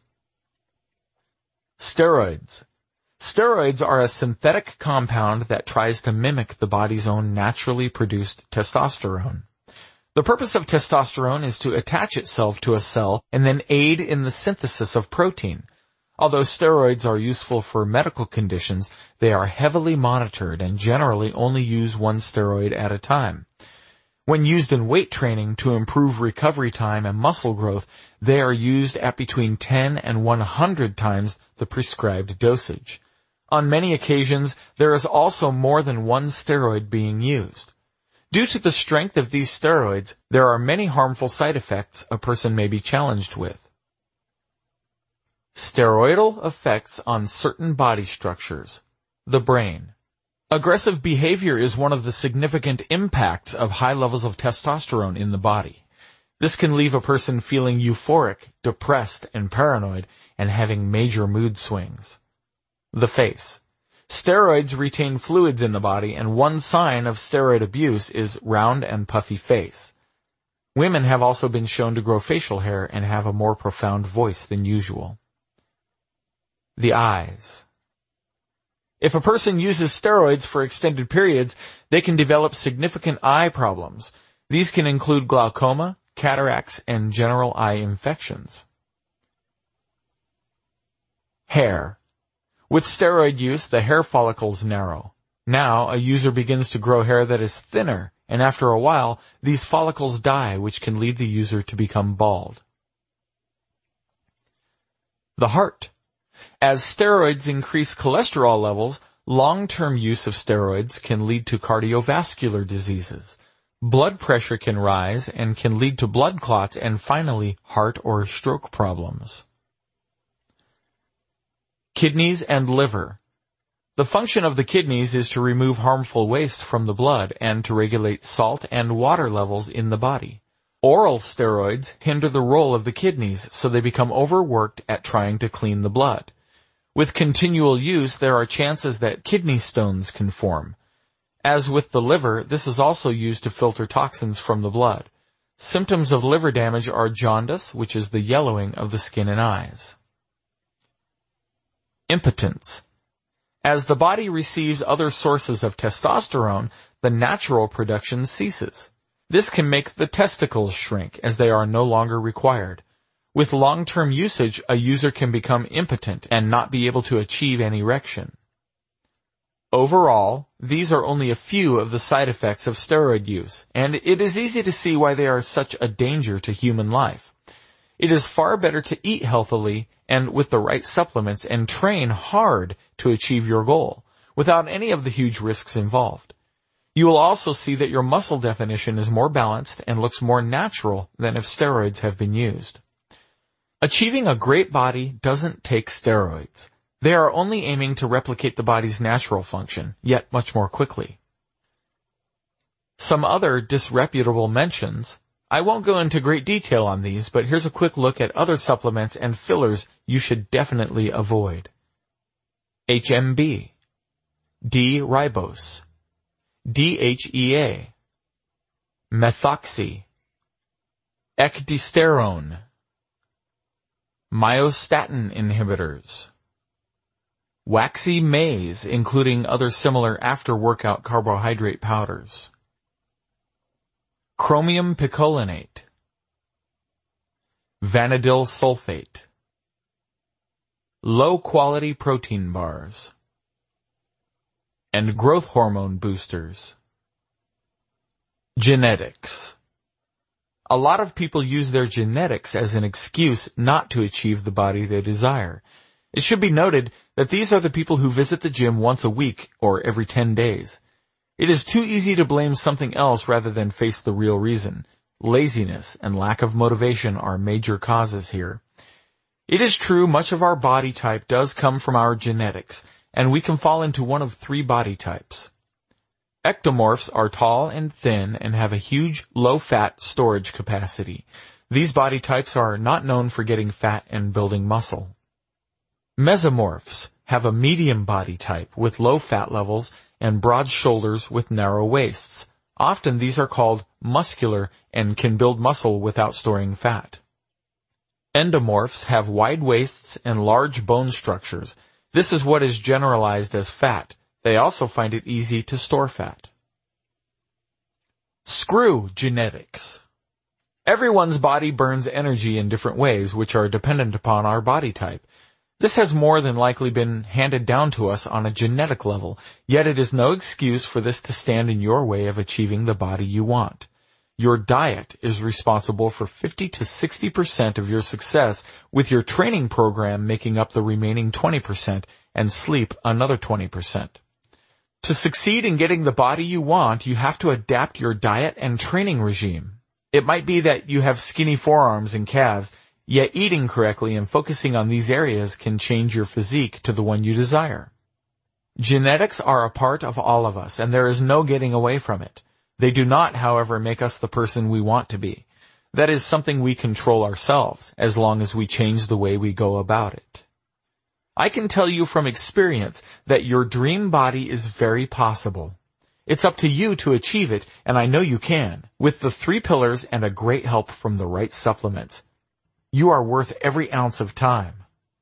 Steroids. Steroids are a synthetic compound that tries to mimic the body's own naturally produced testosterone. The purpose of testosterone is to attach itself to a cell and then aid in the synthesis of protein. Although steroids are useful for medical conditions, they are heavily monitored and generally only use one steroid at a time. When used in weight training to improve recovery time and muscle growth, they are used at between ten and one hundred times the prescribed dosage. On many occasions, there is also more than one steroid being used. Due to the strength of these steroids, there are many harmful side effects a person may be challenged with. Steroidal effects on certain body structures. The brain. Aggressive behavior is one of the significant impacts of high levels of testosterone in the body. This can leave a person feeling euphoric, depressed, and paranoid, and having major mood swings. The face. Steroids retain fluids in the body, and one sign of steroid abuse is round and puffy face. Women have also been shown to grow facial hair and have a more profound voice than usual. The eyes. If a person uses steroids for extended periods, they can develop significant eye problems. These can include glaucoma, cataracts, and general eye infections. Hair. With steroid use, the hair follicles narrow. Now, a user begins to grow hair that is thinner, and after a while, these follicles die, which can lead the user to become bald. The heart. As steroids increase cholesterol levels, long-term use of steroids can lead to cardiovascular diseases. Blood pressure can rise and can lead to blood clots and finally heart or stroke problems. Kidneys and liver. The function of the kidneys is to remove harmful waste from the blood and to regulate salt and water levels in the body. Oral steroids hinder the role of the kidneys, so they become overworked at trying to clean the blood. With continual use, there are chances that kidney stones can form. As with the liver, this is also used to filter toxins from the blood. Symptoms of liver damage are jaundice, which is the yellowing of the skin and eyes. Impotence. As the body receives other sources of testosterone, the natural production ceases. This can make the testicles shrink, as they are no longer required. With long-term usage, a user can become impotent and not be able to achieve an erection. Overall, these are only a few of the side effects of steroid use, and it is easy to see why they are such a danger to human life. It is far better to eat healthily and with the right supplements and train hard to achieve your goal, without any of the huge risks involved. You will also see that your muscle definition is more balanced and looks more natural than if steroids have been used. Achieving a great body doesn't take steroids. They are only aiming to replicate the body's natural function, yet much more quickly. Some other disreputable mentions. I won't go into great detail on these, but here's a quick look at other supplements and fillers you should definitely avoid. H M B, D-ribose, D H E A, methoxy, ecdysterone, myostatin inhibitors, waxy maize, including other similar after-workout carbohydrate powders, chromium picolinate, vanadyl sulfate, low-quality protein bars, and growth hormone boosters. Genetics. A lot of people use their genetics as an excuse not to achieve the body they desire. It should be noted that these are the people who visit the gym once a week or every ten days. It is too easy to blame something else rather than face the real reason. Laziness and lack of motivation are major causes here. It is true much of our body type does come from our genetics, and we can fall into one of three body types. Ectomorphs are tall and thin and have a huge low-fat storage capacity. These body types are not known for getting fat and building muscle. Mesomorphs have a medium body type with low fat levels and broad shoulders with narrow waists. Often these are called muscular and can build muscle without storing fat. Endomorphs have wide waists and large bone structures. This is what is generalized as fat. They also find it easy to store fat. Screw genetics. Everyone's body burns energy in different ways, which are dependent upon our body type. This has more than likely been handed down to us on a genetic level, yet it is no excuse for this to stand in your way of achieving the body you want. Your diet is responsible for fifty to sixty percent of your success, with your training program making up the remaining twenty percent and sleep another twenty percent. To succeed in getting the body you want, you have to adapt your diet and training regime. It might be that you have skinny forearms and calves, yet eating correctly and focusing on these areas can change your physique to the one you desire. Genetics are a part of all of us, and there is no getting away from it. They do not, however, make us the person we want to be. That is something we control ourselves, as long as we change the way we go about it. I can tell you from experience that your dream body is very possible. It's up to you to achieve it, and I know you can, with the three pillars and a great help from the right supplements. You are worth every ounce of time.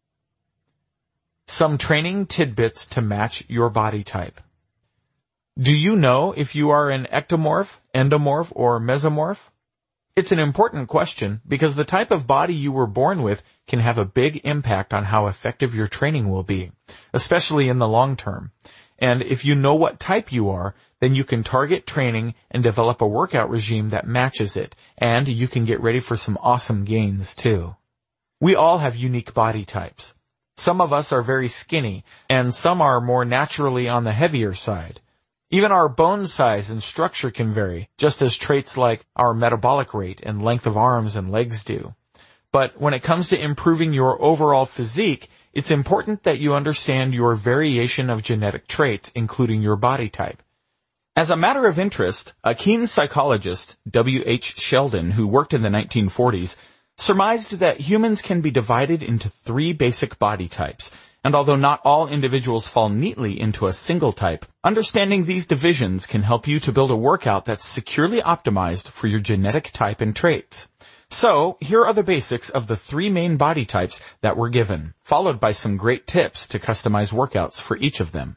Some training tidbits to match your body type. Do you know if you are an ectomorph, endomorph, or mesomorph? It's an important question because the type of body you were born with can have a big impact on how effective your training will be, especially in the long term. And if you know what type you are, then you can target training and develop a workout regime that matches it, and you can get ready for some awesome gains too. We all have unique body types. Some of us are very skinny, and some are more naturally on the heavier side. Even our bone size and structure can vary, just as traits like our metabolic rate and length of arms and legs do. But when it comes to improving your overall physique, it's important that you understand your variation of genetic traits, including your body type. As a matter of interest, a keen psychologist, W H Sheldon, who worked in the nineteen forties, surmised that humans can be divided into three basic body types, and although not all individuals fall neatly into a single type, understanding these divisions can help you to build a workout that's securely optimized for your genetic type and traits. So, here are the basics of the three main body types that were given, followed by some great tips to customize workouts for each of them.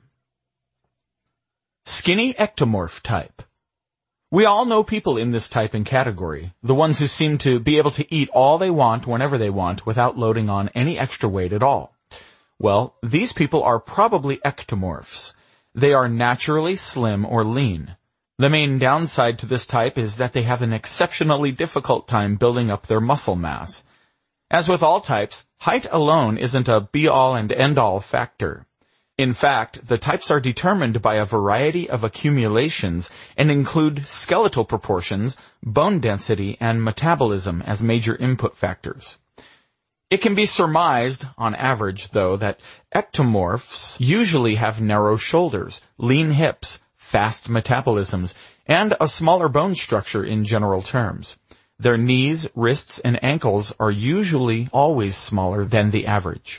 Skinny ectomorph type. We all know people in this type and category, the ones who seem to be able to eat all they want whenever they want without loading on any extra weight at all. Well, these people are probably ectomorphs. They are naturally slim or lean. The main downside to this type is that they have an exceptionally difficult time building up their muscle mass. As with all types, height alone isn't a be-all and end-all factor. In fact, the types are determined by a variety of accumulations and include skeletal proportions, bone density, and metabolism as major input factors. It can be surmised, on average, though, that ectomorphs usually have narrow shoulders, lean hips, fast metabolisms, and a smaller bone structure in general terms. Their knees, wrists, and ankles are usually always smaller than the average.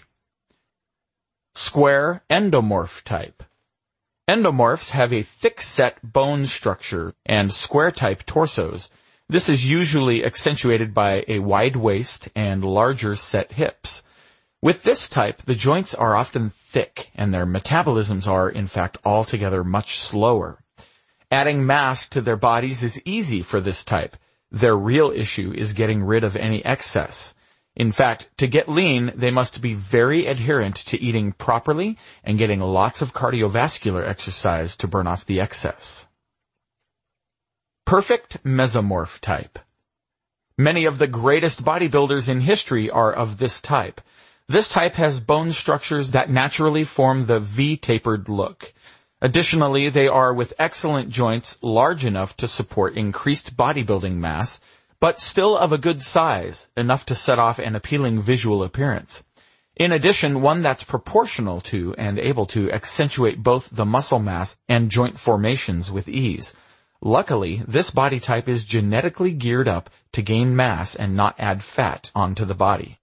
Square endomorph type. Endomorphs have a thick-set bone structure and square-type torsos. This is usually accentuated by a wide waist and larger set hips. With this type, the joints are often thick, and their metabolisms are, in fact, altogether much slower. Adding mass to their bodies is easy for this type. Their real issue is getting rid of any excess. In fact, to get lean, they must be very adherent to eating properly and getting lots of cardiovascular exercise to burn off the excess. Perfect mesomorph type. Many of the greatest bodybuilders in history are of this type. This type has bone structures that naturally form the V-tapered look. Additionally, they are with excellent joints large enough to support increased bodybuilding mass, but still of a good size, enough to set off an appealing visual appearance. In addition, one that's proportional to and able to accentuate both the muscle mass and joint formations with ease. Luckily, this body type is genetically geared up to gain mass and not add fat onto the body.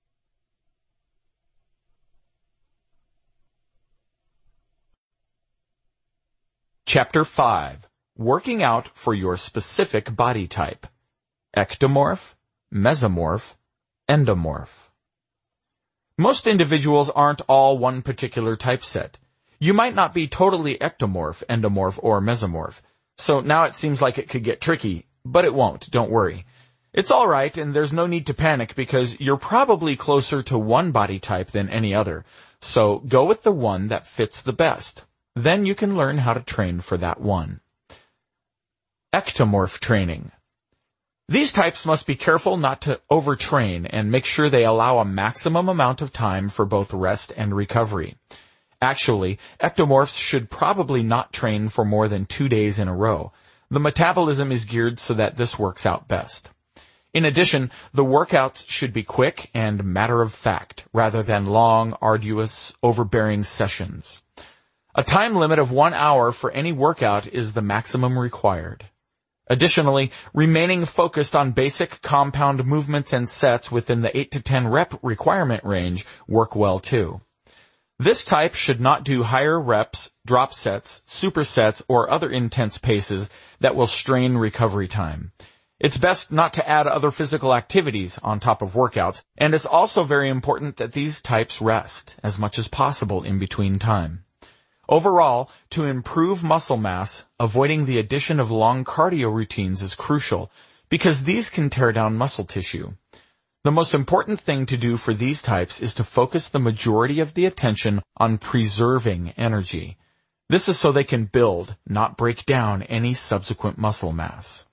Chapter five. Working out for your specific body type. Ectomorph, mesomorph, endomorph. Most individuals aren't all one particular typeset. You might not be totally ectomorph, endomorph, or mesomorph. So now it seems like it could get tricky, but it won't, don't worry. It's alright, and there's no need to panic because you're probably closer to one body type than any other. So go with the one that fits the best. Then you can learn how to train for that one. Ectomorph training. These types must be careful not to overtrain and make sure they allow a maximum amount of time for both rest and recovery. Actually, ectomorphs should probably not train for more than two days in a row. The metabolism is geared so that this works out best. In addition, the workouts should be quick and matter of fact, rather than long, arduous, overbearing sessions. A time limit of one hour for any workout is the maximum required. Additionally, remaining focused on basic compound movements and sets within the eight to ten rep requirement range work well too. This type should not do higher reps, drop sets, supersets, or other intense paces that will strain recovery time. It's best not to add other physical activities on top of workouts, and it's also very important that these types rest as much as possible in between time. Overall, to improve muscle mass, avoiding the addition of long cardio routines is crucial, because these can tear down muscle tissue. The most important thing to do for these types is to focus the majority of the attention on preserving energy. This is so they can build, not break down any subsequent muscle mass.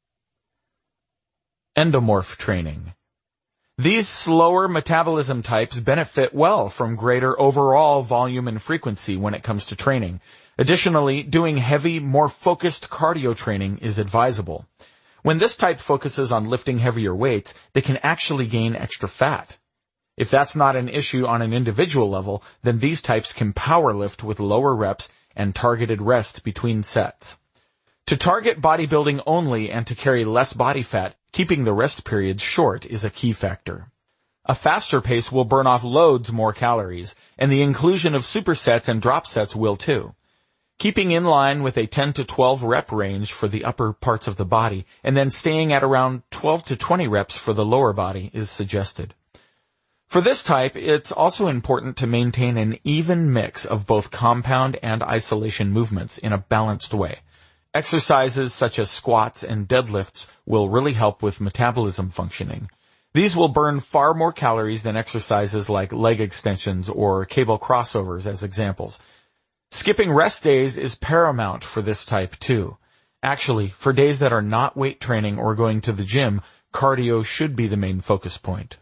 Endomorph training. These slower metabolism types benefit well from greater overall volume and frequency when it comes to training. Additionally, doing heavy, more focused cardio training is advisable. When this type focuses on lifting heavier weights, they can actually gain extra fat. If that's not an issue on an individual level, then these types can power lift with lower reps and targeted rest between sets. To target bodybuilding only and to carry less body fat, keeping the rest periods short is a key factor. A faster pace will burn off loads more calories, and the inclusion of supersets and drop sets will too. Keeping in line with a ten to twelve rep range for the upper parts of the body, and then staying at around twelve to twenty reps for the lower body is suggested. For this type, it's also important to maintain an even mix of both compound and isolation movements in a balanced way. Exercises such as squats and deadlifts will really help with metabolism functioning. These will burn far more calories than exercises like leg extensions or cable crossovers as examples. Skipping rest days is paramount for this type too. Actually, for days that are not weight training or going to the gym, cardio should be the main focus point.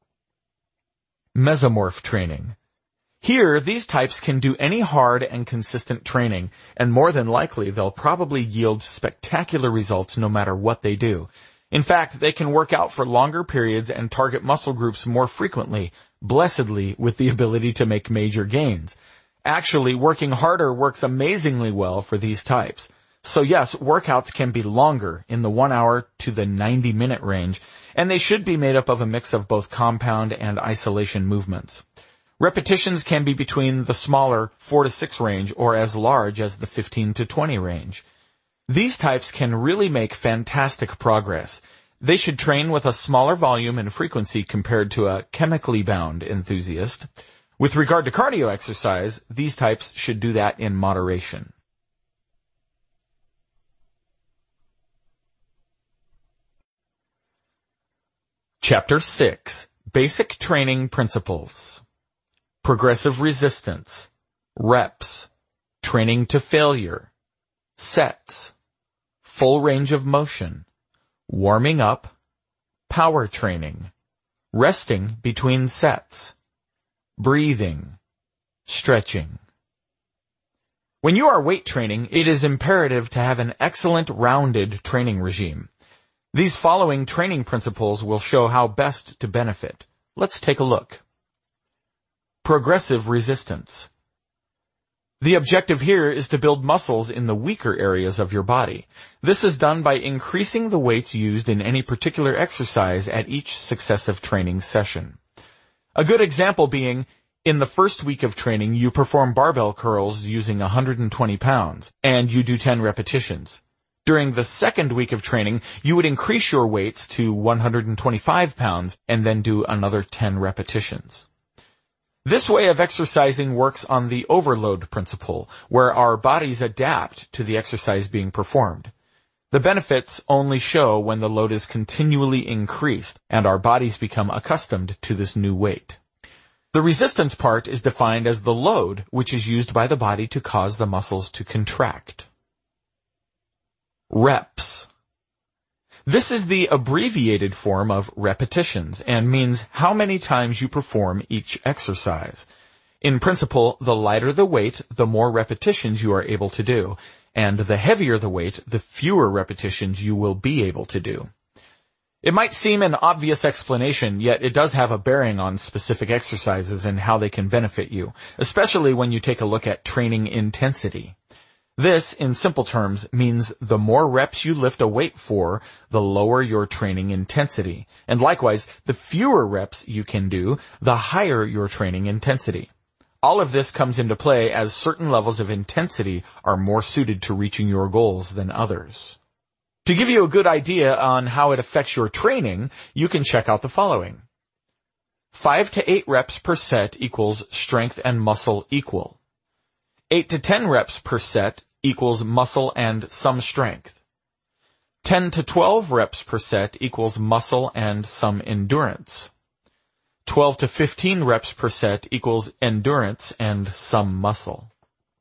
Mesomorph training. Here, these types can do any hard and consistent training, and more than likely they'll probably yield spectacular results no matter what they do. In fact, they can work out for longer periods and target muscle groups more frequently, blessedly with the ability to make major gains. Actually, working harder works amazingly well for these types. So yes, workouts can be longer in the one hour to the ninety minute range, and they should be made up of a mix of both compound and isolation movements. Repetitions can be between the smaller four to six range or as large as the fifteen to twenty range. These types can really make fantastic progress. They should train with a smaller volume and frequency compared to a chemically bound enthusiast. With regard to cardio exercise, these types should do that in moderation. Chapter six. Basic Training Principles. Progressive resistance, reps, training to failure, sets, full range of motion, warming up, power training, resting between sets, breathing, stretching. When you are weight training, it is imperative to have an excellent rounded training regime. These following training principles will show how best to benefit. Let's take a look. Progressive resistance. The objective here is to build muscles in the weaker areas of your body. This is done by increasing the weights used in any particular exercise at each successive training session. A good example being, in the first week of training, you perform barbell curls using one hundred twenty pounds, and you do ten repetitions. During the second week of training, you would increase your weights to one hundred twenty-five pounds, and then do another ten repetitions. This way of exercising works on the overload principle, where our bodies adapt to the exercise being performed. The benefits only show when the load is continually increased and our bodies become accustomed to this new weight. The resistance part is defined as the load which is used by the body to cause the muscles to contract. Reps. This is the abbreviated form of repetitions and means how many times you perform each exercise. In principle, the lighter the weight, the more repetitions you are able to do, and the heavier the weight, the fewer repetitions you will be able to do. It might seem an obvious explanation, yet it does have a bearing on specific exercises and how they can benefit you, especially when you take a look at training intensity. This, in simple terms, means the more reps you lift a weight for, the lower your training intensity. And likewise, the fewer reps you can do, the higher your training intensity. All of this comes into play as certain levels of intensity are more suited to reaching your goals than others. To give you a good idea on how it affects your training, you can check out the following. Five to eight reps per set equals strength and muscle equal. Eight to ten reps per set equals muscle and some strength. Ten to twelve reps per set equals muscle and some endurance. Twelve to fifteen reps per set equals endurance and some muscle.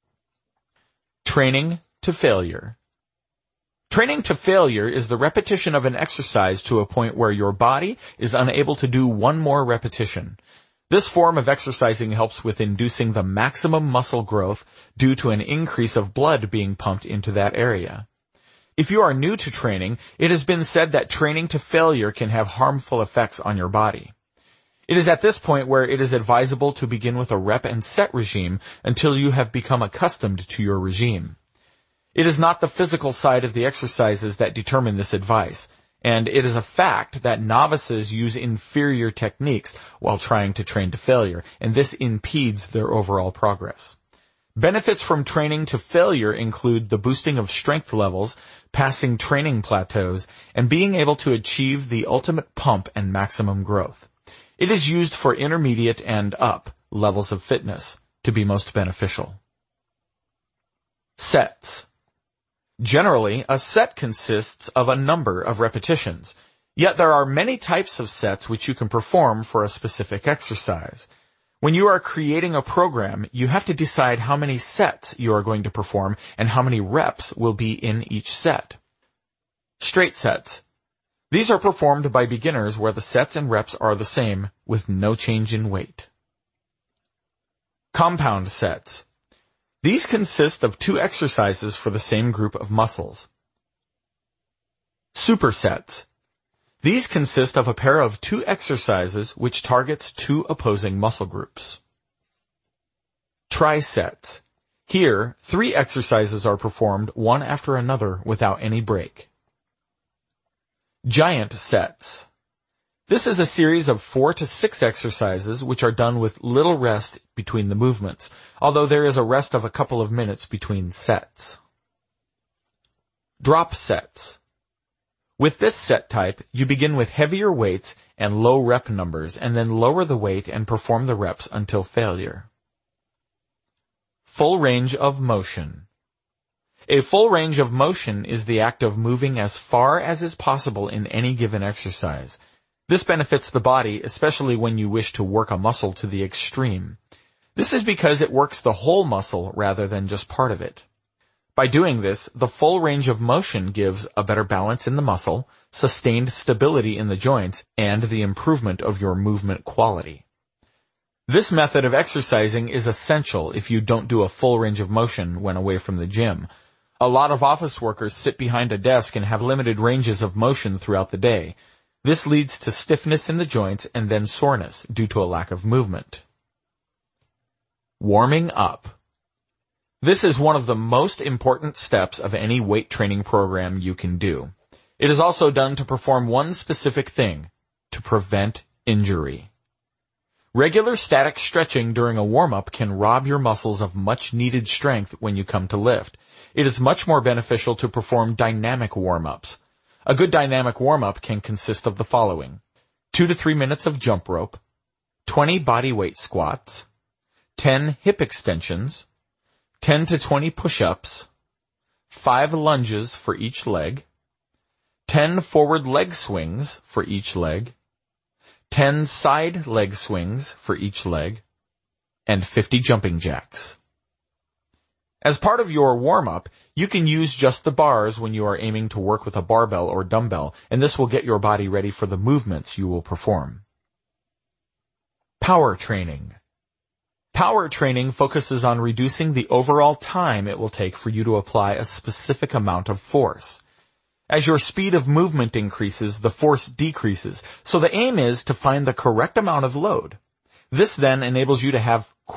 Training to failure. Training to failure is the repetition of an exercise to a point where your body is unable to do one more repetition. This form of exercising helps with inducing the maximum muscle growth due to an increase of blood being pumped into that area. If you are new to training, it has been said that training to failure can have harmful effects on your body. It is at this point where it is advisable to begin with a rep and set regime until you have become accustomed to your regime. It is not the physical side of the exercises that determine this advice, and it is a fact that novices use inferior techniques while trying to train to failure, and this impedes their overall progress. Benefits from training to failure include the boosting of strength levels, passing training plateaus, and being able to achieve the ultimate pump and maximum growth. It is used for intermediate and up levels of fitness to be most beneficial. Sets. Generally, a set consists of a number of repetitions, yet there are many types of sets which you can perform for a specific exercise. When you are creating a program, you have to decide how many sets you are going to perform and how many reps will be in each set. Straight sets. These are performed by beginners where the sets and reps are the same, with no change in weight. Compound sets. These consist of two exercises for the same group of muscles. Supersets. These consist of a pair of two exercises which targets two opposing muscle groups. Trisets. Here, three exercises are performed one after another without any break. Giant sets. This is a series of four to six exercises which are done with little rest between the movements, although there is a rest of a couple of minutes between sets. Drop sets. With this set type, you begin with heavier weights and low rep numbers and then lower the weight and perform the reps until failure. Full range of motion. A full range of motion is the act of moving as far as is possible in any given exercise. This benefits the body, especially when you wish to work a muscle to the extreme. This is because it works the whole muscle rather than just part of it. By doing this, the full range of motion gives a better balance in the muscle, sustained stability in the joints, and the improvement of your movement quality. This method of exercising is essential if you don't do a full range of motion when away from the gym. A lot of office workers sit behind a desk and have limited ranges of motion throughout the day. This leads to stiffness in the joints and then soreness due to a lack of movement. Warming up. This is one of the most important steps of any weight training program you can do. It is also done to perform one specific thing, to prevent injury. Regular static stretching during a warm-up can rob your muscles of much-needed strength when you come to lift. It is much more beneficial to perform dynamic warm-ups. A good dynamic warm-up can consist of the following: two to three minutes of jump rope, twenty body weight squats, ten hip extensions, ten to twenty push-ups, five lunges for each leg, ten forward leg swings for each leg, ten side leg swings for each leg, and fifty jumping jacks. As part of your warm-up, you can use just the bars when you are aiming to work with a barbell or dumbbell, and this will get your body ready for the movements you will perform. Power training. Power training focuses on reducing the overall time it will take for you to apply a specific amount of force. As your speed of movement increases, the force decreases, so the aim is to find the correct amount of load. This then enables you to have